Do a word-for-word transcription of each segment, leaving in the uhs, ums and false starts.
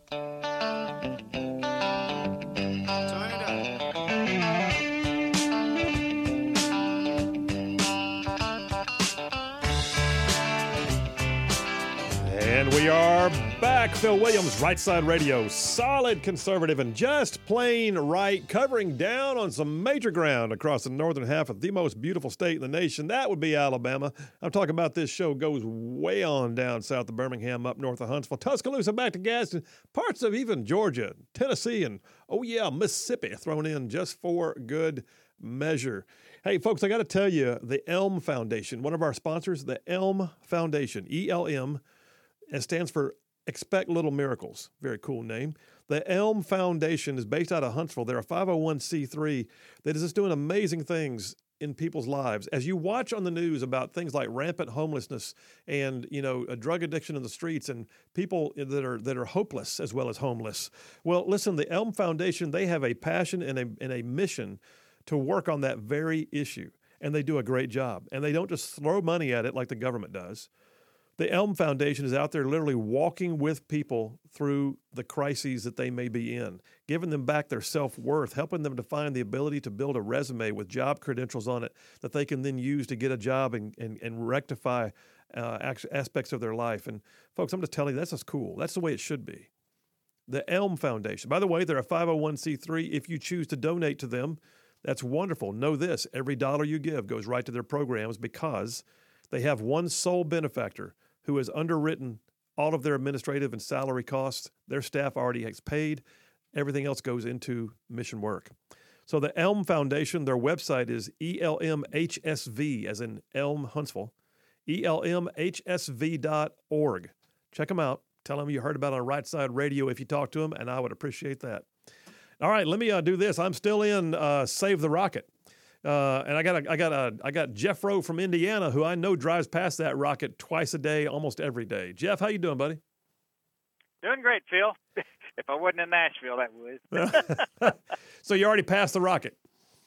And we are back. Phil Williams, Right Side Radio, solid conservative and just plain right, covering down on some major ground across the northern half of the most beautiful state in the nation. That would be Alabama. I'm talking about this show goes way on down south of Birmingham, up north of Huntsville, Tuscaloosa, back to Gadsden, parts of even Georgia, Tennessee, and, oh yeah, Mississippi thrown in just for good measure. Hey, folks, I got to tell you, the Elm Foundation, one of our sponsors, the Elm Foundation, E L M, it stands for Expect Little Miracles. Very cool name. The Elm Foundation is based out of Huntsville. They're a five oh one c three that is just doing amazing things in people's lives. As you watch on the news about things like rampant homelessness and, you know, a drug addiction in the streets and people that are that are hopeless as well as homeless. Well, listen, the Elm Foundation, they have a passion and a, and a mission to work on that very issue. And they do a great job. And they don't just throw money at it like the government does. The Elm Foundation is out there literally walking with people through the crises that they may be in, giving them back their self-worth, helping them to find the ability to build a resume with job credentials on it that they can then use to get a job and, and, and rectify uh, aspects of their life. And folks, I'm just telling you, that's just cool. That's the way it should be. The Elm Foundation. By the way, they're a five oh one c three. If you choose to donate to them, that's wonderful. Know this, every dollar you give goes right to their programs because they have one sole benefactor who has underwritten all of their administrative and salary costs. Their staff already has paid. Everything else goes into mission work. So the Elm Foundation, their website is E L M H S V, as in Elm Huntsville, E L M H S V dot org. Check them out. Tell them you heard about it on Right Side Radio if you talk to them, and I would appreciate that. All right, let me uh, do this. I'm still in uh, Save the Rocket. Uh, and I got a, I got a, I got Jeff Rowe from Indiana, who I know drives past that rocket twice a day, almost every day. Jeff, how you doing, buddy? Doing great, Phil. If I wasn't in Nashville, that would. So you already passed the rocket?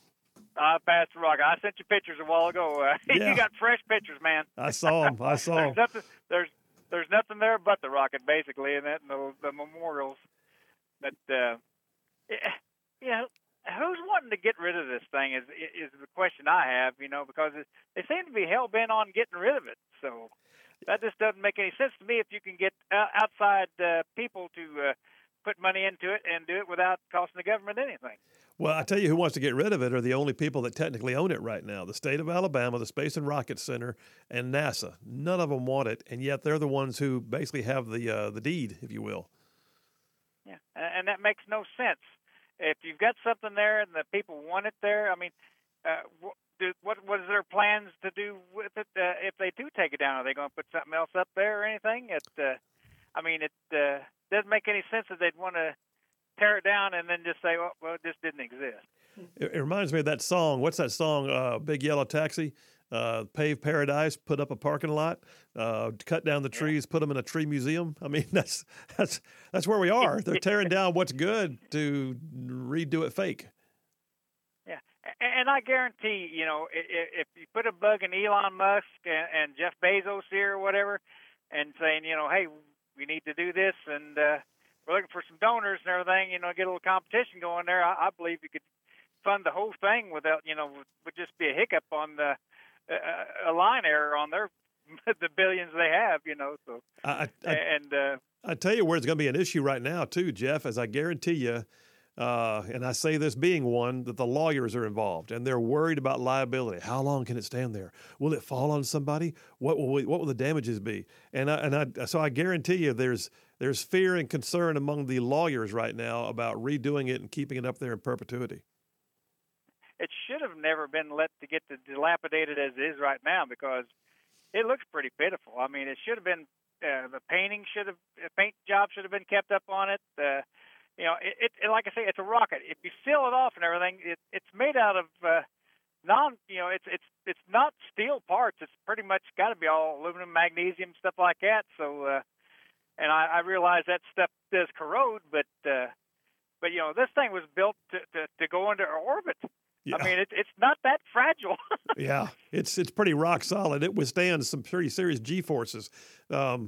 I passed the rocket. I sent you pictures a while ago. Uh, yeah. You got fresh pictures, man. I saw them. I saw them. There's nothing, there's, there's nothing there but the rocket, basically, and that and the, the memorials. But uh, yeah. Who's wanting to get rid of this thing is is the question I have, you know, because it, they seem to be hell-bent on getting rid of it. So that just doesn't make any sense to me if you can get outside uh, people to uh, put money into it and do it without costing the government anything. Well, I tell you who wants to get rid of it are the only people that technically own it right now, the state of Alabama, the Space and Rocket Center, and NASA. None of them want it, and yet they're the ones who basically have the uh, the deed, if you will. Yeah, and that makes no sense. If you've got something there and the people want it there, I mean, uh, what, do, what what is their plans to do with it uh, if they do take it down? Are they going to put something else up there or anything? It, uh, I mean, it uh, doesn't make any sense that they'd want to tear it down and then just say, well, well it just didn't exist. It, it reminds me of that song. What's that song, uh, Big Yellow Taxi? Uh, pave paradise, put up a parking lot, uh, cut down the trees, put them in a tree museum. I mean, that's that's that's where we are. They're tearing down what's good to redo it fake. Yeah, and I guarantee, you know, if you put a bug in Elon Musk and Jeff Bezos here or whatever, and saying, you know, hey, we need to do this, and uh, we're looking for some donors and everything, you know, get a little competition going there, I, I believe you could fund the whole thing without, you know, would just be a hiccup on the a line error on their the billions they have, you know. So I, I, and uh, I tell you where it's going to be an issue right now too, Jeff. As I guarantee you, uh, and I say this being one, that the lawyers are involved and they're worried about liability. How long can it stand there? Will it fall on somebody? What will we, what will the damages be? And I, and I, so I guarantee you, there's there's fear and concern among the lawyers right now about redoing it and keeping it up there in perpetuity. It should have never been let to get dilapidated as it is right now because it looks pretty pitiful. I mean, it should have been uh, the painting should have the paint job should have been kept up on it. Uh, you know, it, it like I say, it's a rocket. If you seal it off and everything, it, it's made out of uh, non. You know, it's it's it's not steel parts. It's pretty much got to be all aluminum, magnesium, stuff like that. So, uh, and I, I realize that stuff does corrode, but uh, but you know, this thing was built to to, to go into orbit. Yeah. I mean, it, it's not that fragile. Yeah, it's it's pretty rock solid. It withstands some pretty serious G-forces. Um,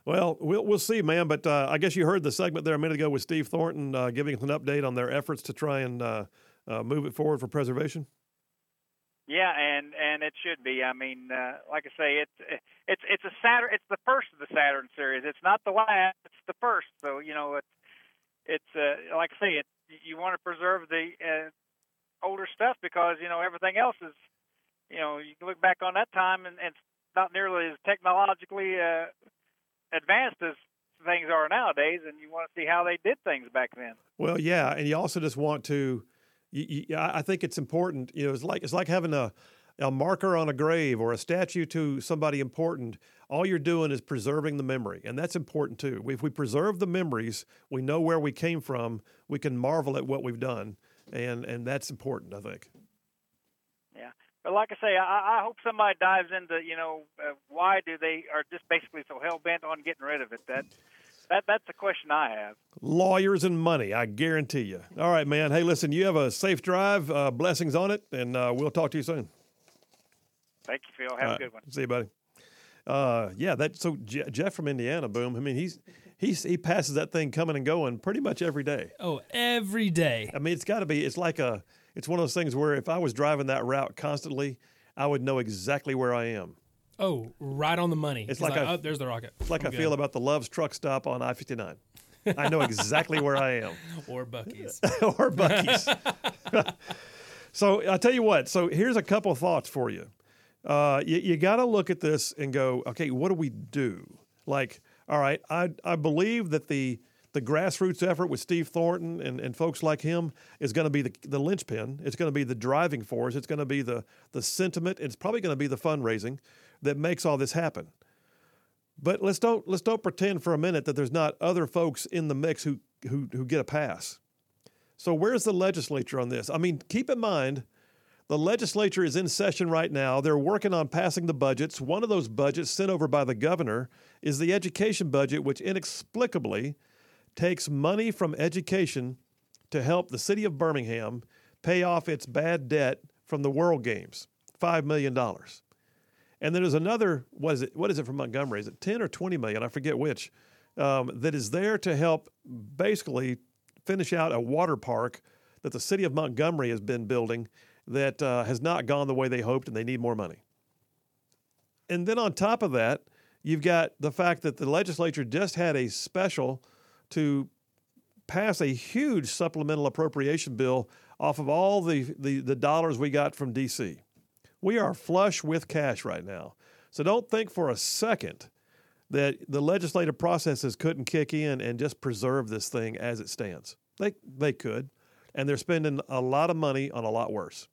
Well, we'll we'll see, man. But uh, I guess you heard the segment there a minute ago with Steve Thornton uh, giving us an update on their efforts to try and uh, uh, move it forward for preservation. Yeah, and, and it should be. I mean, uh, like I say, it's it's it's a Saturn. It's the first of the Saturn series. It's not the last. It's the first. So you know, it's it's uh, like I say, it. You want to preserve the uh, older stuff because you know everything else is. You know, you can look back on that time and, and it's not nearly as technologically uh, advanced as things are nowadays, and you want to see how they did things back then. Well, yeah, and you also just want to. You, you, I think it's important. You know, it's like it's like having a a marker on a grave or a statue to somebody important. All you're doing is preserving the memory, and that's important too. If we preserve the memories, we know where we came from. We can marvel at what we've done, and and that's important, I think. Yeah. But like I say, I, I hope somebody dives into, you know, uh, why do they are just basically so hell-bent on getting rid of it. That, that That's the question I have. Lawyers and money, I guarantee you. All right, man. Hey, listen, you have a safe drive. Uh, blessings on it, and uh, we'll talk to you soon. Thank you, Phil. Have All a good right. one. See you, buddy. Uh, yeah, that. So Je- Jeff from Indiana, boom. I mean, he's he's he passes that thing coming and going pretty much every day. Oh, every day. I mean, it's got to be. It's like a. It's one of those things where if I was driving that route constantly, I would know exactly where I am. Oh, right on the money. It's He's like, like I, oh, there's the rocket. It's like I'm I good. feel about the Love's truck stop on I fifty-nine. I know exactly where I am. Or Buc-ee's. Or Buc-ee's. So I'll tell you what. So here's a couple of thoughts for you. Uh, you you got to look at this and go, okay, what do we do? Like, all right, I I believe that the the grassroots effort with Steve Thornton and, and folks like him is going to be the, the linchpin. It's going to be the driving force. It's going to be the the sentiment. It's probably going to be the fundraising that makes all this happen. But let's don't let's don't pretend for a minute that there's not other folks in the mix who who who get a pass. So where's the legislature on this? I mean, keep in mind, the legislature is in session right now. They're working on passing the budgets. One of those budgets sent over by the governor is the education budget, which inexplicably takes money from education to help the city of Birmingham pay off its bad debt from the World Games, five million dollars. And then there's another, what is it, what is it from Montgomery? Is it ten or twenty million? I forget which, um, that is there to help basically finish out a water park that the city of Montgomery has been building that uh, has not gone the way they hoped, and they need more money. And then on top of that, you've got the fact that the legislature just had a special to pass a huge supplemental appropriation bill off of all the, the, the dollars we got from D C. We are flush with cash right now. So don't think for a second that the legislative processes couldn't kick in and just preserve this thing as it stands. They, they could, and they're spending a lot of money on a lot worse.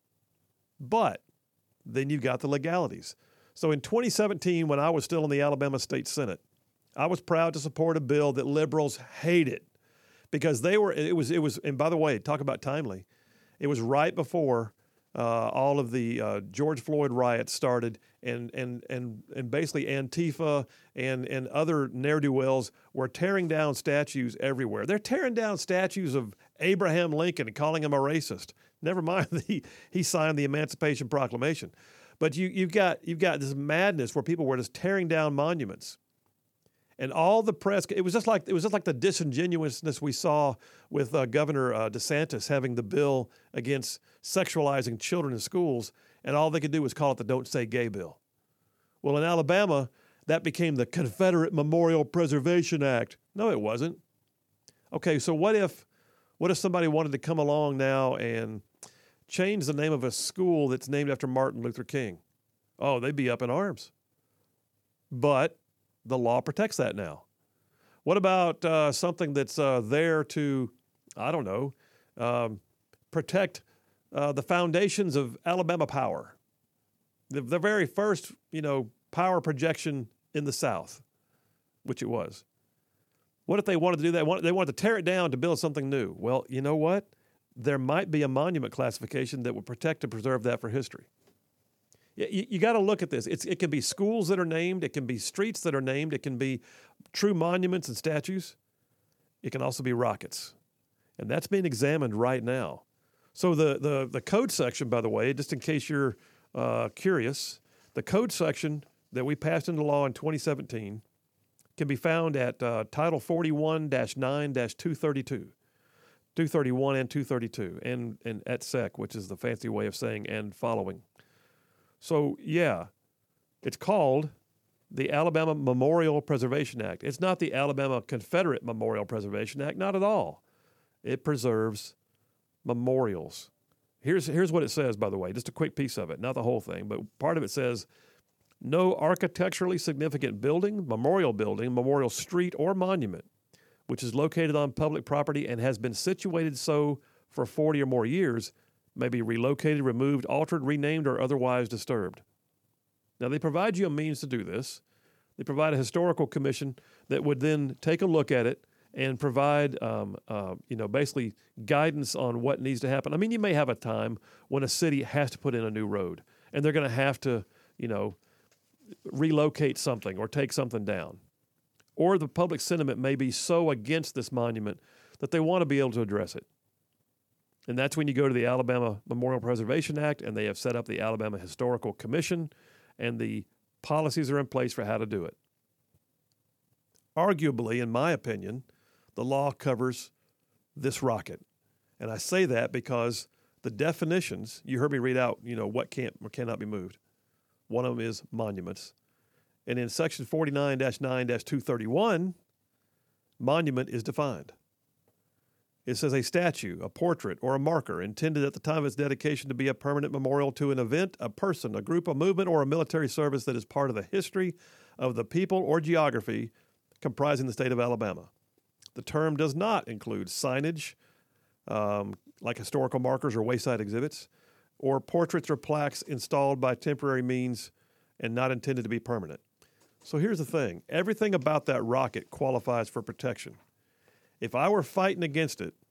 But then you've got the legalities. So in twenty seventeen, when I was still in the Alabama State Senate, I was proud to support a bill that liberals hated because they were, it was, it was, and by the way, talk about timely. It was right before uh, all of the uh, George Floyd riots started, and and and and basically Antifa and and other ne'er-do-wells were tearing down statues everywhere. They're tearing down statues of Abraham Lincoln and calling him a racist. Never mind that he, he signed the Emancipation Proclamation. But you you've got you've got this madness where people were just tearing down monuments. And all the press, it was just like it was just like the disingenuousness we saw with uh, Governor uh, DeSantis having the bill against sexualizing children in schools, and all they could do was call it the Don't Say Gay bill. Well, in Alabama, that became the Confederate Memorial Preservation Act. No, it wasn't. Okay, so what if what if somebody wanted to come along now and change the name of a school that's named after Martin Luther King? Oh, they'd be up in arms. But the law protects that now. What about uh, something that's uh, there to, I don't know, um, protect uh, the foundations of Alabama Power, the, the very first, you know, power projection in the South, which it was. What if they wanted to do that? They wanted to tear it down to build something new. Well, you know what? There might be a monument classification that would protect and preserve that for history. You, you got to look at this. It's, it can be schools that are named. It can be streets that are named. It can be true monuments and statues. It can also be rockets. And that's being examined right now. So the, the, the code section, by the way, just in case you're uh, curious, the code section that we passed into law in twenty seventeen can be found at uh, Title forty-one dash nine dash two thirty-two. two thirty-one and two thirty-two, and, and et sec, which is the fancy way of saying and following. So, yeah, it's called the Alabama Memorial Preservation Act. It's not the Alabama Confederate Memorial Preservation Act, not at all. It preserves memorials. Here's, here's what it says, by the way, just a quick piece of it, not the whole thing, but part of it says, no architecturally significant building, memorial building, memorial street, or monument, which is located on public property and has been situated so for forty or more years, may be relocated, removed, altered, renamed, or otherwise disturbed. Now, they provide you a means to do this. They provide a historical commission that would then take a look at it and provide, um, uh, you know, basically guidance on what needs to happen. I mean, you may have a time when a city has to put in a new road, and they're going to have to, you know, relocate something or take something down. Or the public sentiment may be so against this monument that they want to be able to address it. And that's when you go to the Alabama Memorial Preservation Act, and they have set up the Alabama Historical Commission, and the policies are in place for how to do it. Arguably, in my opinion, the law covers this rocket. And I say that because the definitions, you heard me read out, you know, what can't or cannot be moved. One of them is monuments. And in Section forty-nine dash nine dash two thirty-one, monument is defined. It says a statue, a portrait, or a marker intended at the time of its dedication to be a permanent memorial to an event, a person, a group, a movement, or a military service that is part of the history of the people or geography comprising the state of Alabama. The term does not include signage, um, like historical markers or wayside exhibits, or portraits or plaques installed by temporary means and not intended to be permanent. So here's the thing. Everything about that rocket qualifies for protection. If I were fighting against it,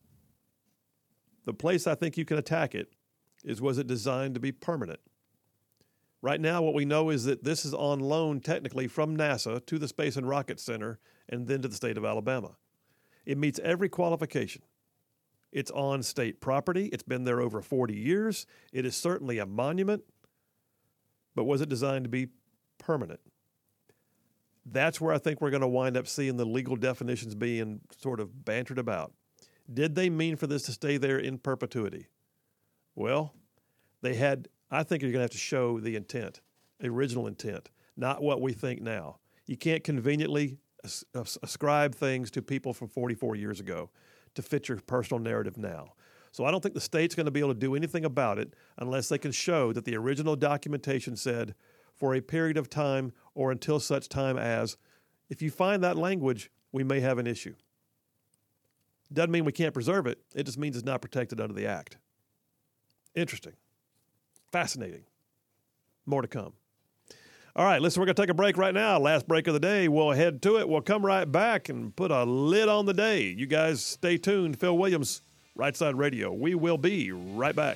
the place I think you can attack it is, was it designed to be permanent? Right now, what we know is that this is on loan technically from NASA to the Space and Rocket Center and then to the state of Alabama. It meets every qualification. It's on state property. It's been there over forty years. It is certainly a monument, but was it designed to be permanent? That's where I think we're going to wind up seeing the legal definitions being sort of bantered about. Did they mean for this to stay there in perpetuity? Well, they had, I think you're going to have to show the intent, original intent, not what we think now. You can't conveniently as- ascribe things to people from forty-four years ago to fit your personal narrative now. So I don't think the state's going to be able to do anything about it unless they can show that the original documentation said for a period of time or until such time as, if you find that language, we may have an issue. Doesn't mean we can't preserve it. It just means it's not protected under the Act. Interesting. Fascinating. More to come. All right, listen, we're going to take a break right now. Last break of the day. We'll head to it. We'll come right back and put a lid on the day. You guys stay tuned. Phil Williams, Right Side Radio. We will be right back.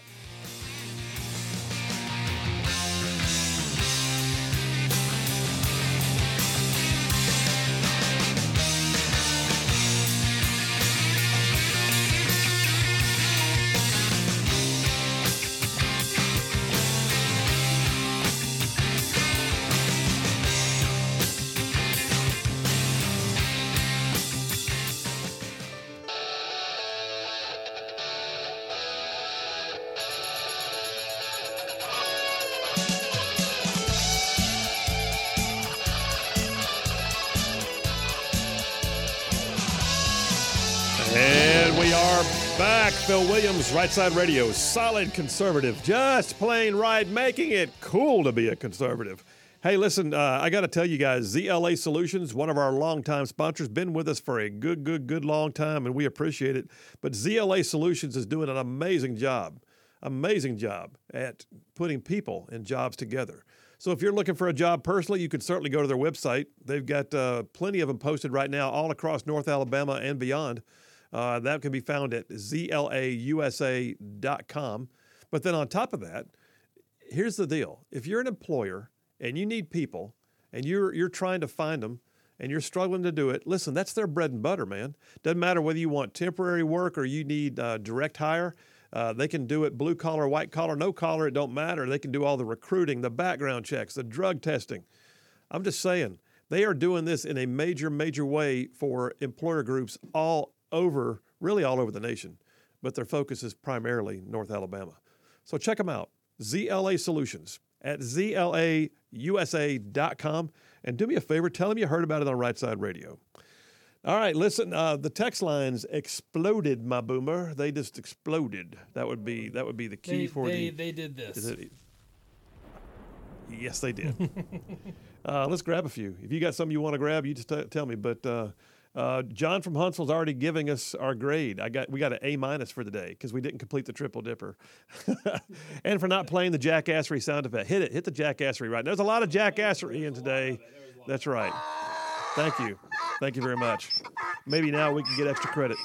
And we are back. Phil Williams, Right Side Radio, solid conservative, just plain right, making it cool to be a conservative. Hey, listen, uh, I got to tell you guys, Z L A Solutions, one of our longtime sponsors, been with us for a good, good, good long time, and we appreciate it. But Z L A Solutions is doing an amazing job, amazing job at putting people and jobs together. So if you're looking for a job personally, you can certainly go to their website. They've got uh, plenty of them posted right now all across North Alabama and beyond. Uh, that can be found at Z L A U S A dot com. But then on top of that, here's the deal. If you're an employer and you need people and you're you're trying to find them and you're struggling to do it, listen, that's their bread and butter, man. Doesn't matter whether you want temporary work or you need uh, direct hire. Uh, they can do it blue collar, white collar, no collar, it don't matter. They can do all the recruiting, the background checks, the drug testing. I'm just saying, They are doing this in a major, major way for employer groups all over, really all over the nation. But their focus is primarily North Alabama. So check them out, Z L A Solutions at Z L A U S A dot com. And do me a favor, tell them you heard about it on Right Side Radio. All right, listen, uh, the text lines exploded, my boomer. They just exploded. That would be that would be the key They, for they, the... they did this. Is it, yes, they did. uh, let's grab a few. If you got something you want to grab, you just t- tell me. But uh, uh, John from Huntsville's already giving us our grade. I got we got an A minus for the day because we didn't complete the triple dipper, and for not playing the jackassery sound effect. Hit it, hit the jackassery right. There's a lot of jackassery in today. That's right. Thank you. Thank you very much. Maybe now we can get extra credit.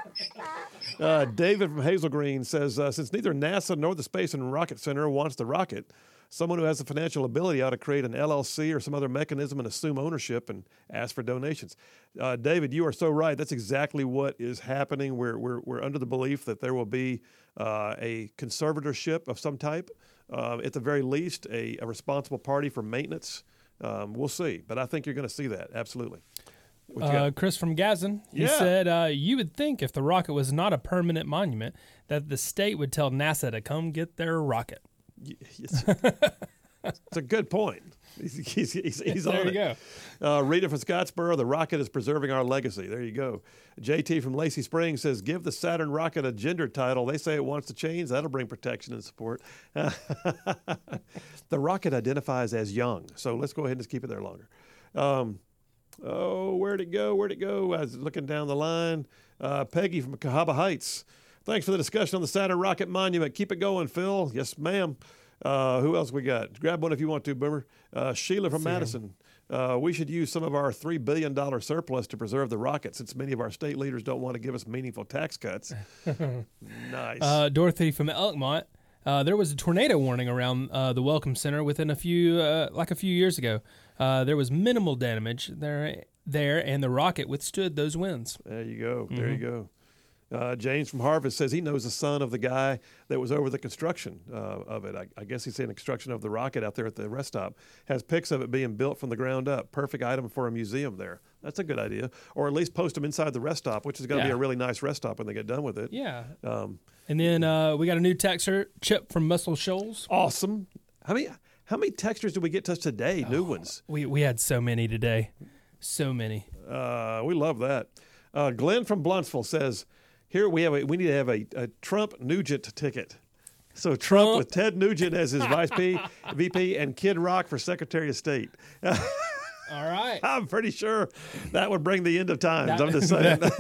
Uh, David from Hazel Green says, uh, since neither NASA nor the Space and Rocket Center wants the rocket, someone who has the financial ability ought to create an L L C or some other mechanism and assume ownership and ask for donations. Uh, David, you are so right. That's exactly what is happening. We're, we're, we're under the belief that there will be uh, a conservatorship of some type, uh, at the very least, a, a responsible party for maintenance. Um, we'll see, but I think you're going to see that, absolutely. What you Uh, got? Chris from Gazin, he Yeah. said, uh, you would think if the rocket was not a permanent monument that the state would tell NASA to come get their rocket. Y- It's, it's a good point. He's, he's, he's, he's There on you it. go. Uh, Rita from Scottsboro, the rocket is preserving our legacy. There you go. J T from Lacey Springs says, give the Saturn rocket a gender title. They say it wants to change. That'll bring protection and support. The rocket identifies as young, so let's go ahead and just keep it there longer. Um, oh, where'd it go? Where'd it go? I was looking down the line. Uh, Peggy from Cahaba Heights. Thanks for the discussion on the Saturn rocket monument. Keep it going, Phil. Yes, ma'am. Uh, who else we got? Grab one if you want to, Boomer. Uh, Sheila from Madison. Uh, we should use some of our three billion dollars surplus to preserve the rocket since many of our state leaders don't want to give us meaningful tax cuts. Nice. Uh, Dorothy from Elkmont, uh, there was a tornado warning around uh, the Welcome Center within a few, uh, like a few years ago. Uh, there was minimal damage there, there, and the rocket withstood those winds. There you go. There you go. Uh, James from Harvest says he knows the son of the guy that was over the construction uh, of it. I, I guess he's saying the construction of the rocket out there at the rest stop. Has pics of it being built from the ground up. Perfect item for a museum there. That's a good idea. Or at least post them inside the rest stop, which is going to be Yeah. a really nice rest stop when they get done with it. Yeah. Um, And then uh, we got a new texter, Chip from Muscle Shoals. awesome. How many how many textures did we get to us today? New ones. We we had so many today. So many. Uh, we love that. Uh, Glenn from Bluntsville says, here we have a, we need to have a, a Trump Nugent ticket. So Trump, Trump. with Ted Nugent as his vice P, V P and Kid Rock for Secretary of State. All right. I'm pretty sure that would bring the end of times. That- I'm just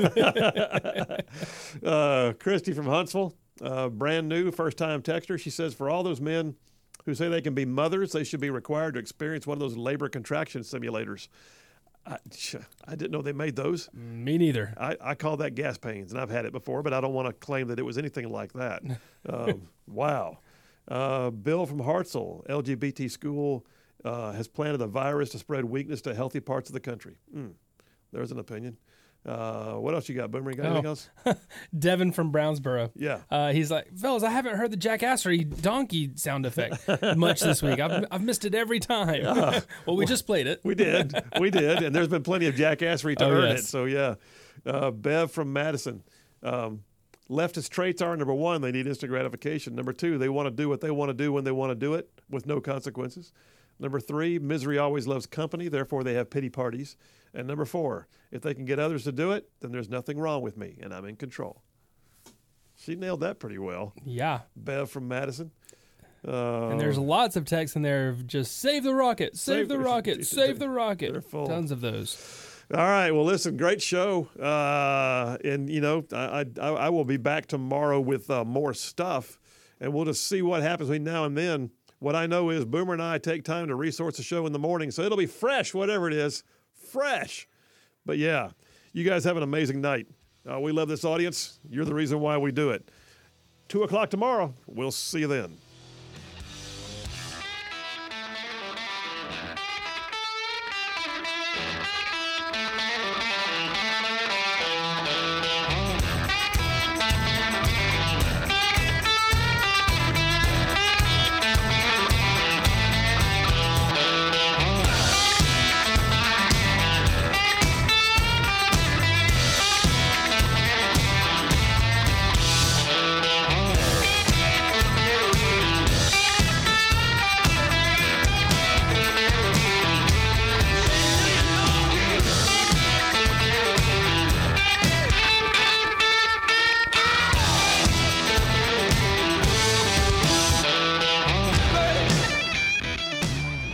saying. uh, Christy from Huntsville, uh, brand new, first time texter. She says, for all those men who say they can be mothers, they should be required to experience one of those labor contraction simulators. I, I didn't know they made those. Me neither. I, I call that gas pains, and I've had it before, but I don't want to claim that it was anything like that. Um, wow. Uh, Bill from Hartselle, L G B T school, uh, has planted a virus to spread weakness to healthy parts of the country. Mm, there's an opinion. Uh, what else you got, Boomer? You got anything Oh. else? Devin from Brownsboro. Yeah. Uh, he's like, fellas, I haven't heard the jackassery donkey sound effect much this week. I've, I've missed it every time. well, we just played it. We did. We did. And there's been plenty of jackassery to Oh, earn yes. it. So, yeah. Uh, Bev from Madison. Um, leftist traits are, number one, they need instant gratification. Number two, they want to do what they want to do when they want to do it with no consequences. Number three, misery always loves company. Therefore, they have pity parties. And number four, if they can get others to do it, then there's nothing wrong with me, and I'm in control. She nailed that pretty well. Yeah. Bev from Madison. Uh, And there's lots of texts in there of just save the rocket, save, Save the the- rocket, save the they're rocket. full. Tons of those. All right. Well, listen, great show. Uh, and, you know, I, I, I will be back tomorrow with uh, more stuff, and we'll just see what happens between now and then. What I know is Boomer and I take time to resource the show in the morning, so it'll be fresh, whatever it is, fresh. But, yeah, you guys have an amazing night. Uh, we love this audience. You're the reason why we do it. Two o'clock tomorrow. We'll see you then.